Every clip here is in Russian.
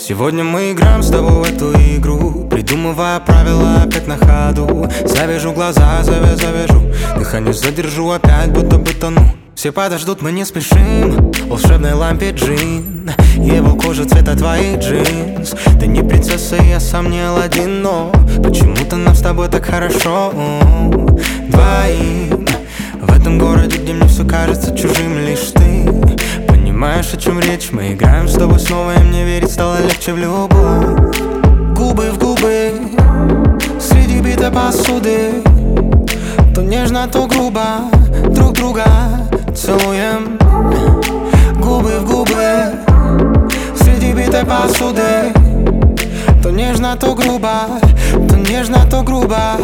Сегодня мы играем с тобой в эту игру, придумывая правила опять на ходу. Завяжу глаза, завяжу, дыхание задержу, опять будто бы тону. Все подождут, мы не спешим, в волшебной лампе джин, его кожа цвета твоих джинс. Ты не принцесса, я сам не Аладдин, но почему-то нам с тобой так хорошо двоим. В этом городе, где мне все кажется чужим, лишь ты понимаешь, о чем речь. Мы играем с тобой снова, и мне верить стало легче в любовь. Губы в губы, среди битой посуды, то нежно, то грубо друг друга целуем. Губы в губы, среди битой посуды, то нежно, то грубо, то нежно, то грубо.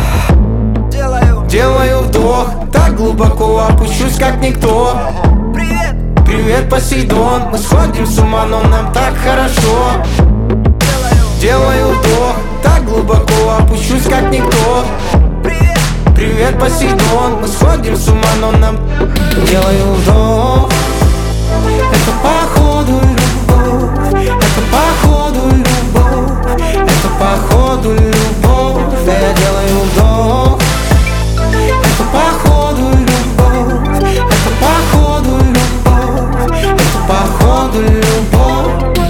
Делаю вдох, так глубоко опущусь, как никто. Привет, Посейдон, мы сходим с ума, но нам так хорошо. Делаю вдох, так глубоко опущусь, как никто. Привет, Посейдон, мы сходим с ума, но нам... Делаю вдох, это походу любовь, это походу любовь, это походу любовь. Я делаю вдох, это походу любовь, это походу любовь, это походу любовь.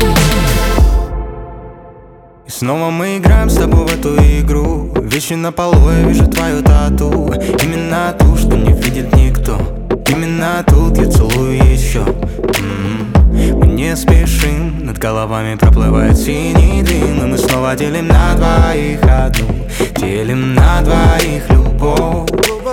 И снова мы играем с тобой в эту игру. Вещи на полу, я вижу твою тату. Именно ту, что не видит никто. Именно тут я целую еще. Мы не спешим, над головами проплывает синий дым. И мы снова делим на двоих одну, делим на двоих любовь.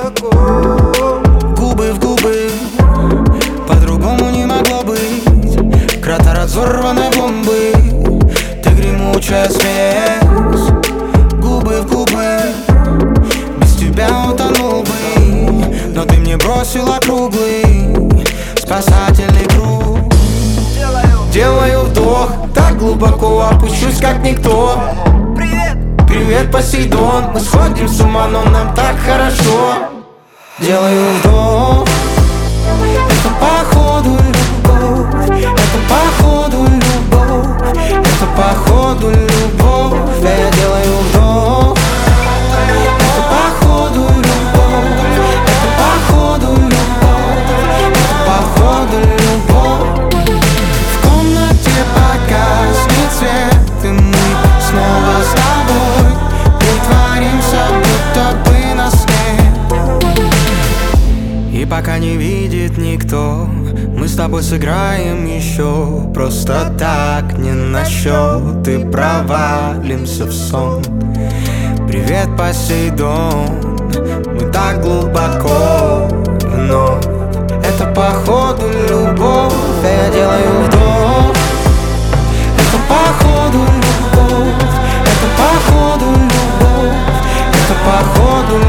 Губы в губы, по-другому не могло быть. Кратер от взорванной бомбы, ты гремучая смесь. Губы в губы, без тебя утонул бы, но ты мне бросила круглый спасательный круг. Делаю вдох, так глубоко опущусь, как никто. Привет, Посейдон, мы сходим с ума, но нам так хорошо. Делаю вдох, это походу любовь, это походу любовь, это походу любовь. Я делаю вдох, это походу любовь, это походу любовь, это походу любовь. В комнате погаснет свет, и мы снова с тобой притворимся, будто бы нас нет. И пока не видит никто, мы с тобой сыграем еще. Просто так, не на счет, и провалимся в сон. Привет, Посейдон, мы так глубоко вновь. Это походу любовь, я делаю вдох. Это походу любовь, это походу любовь, это походу любовь.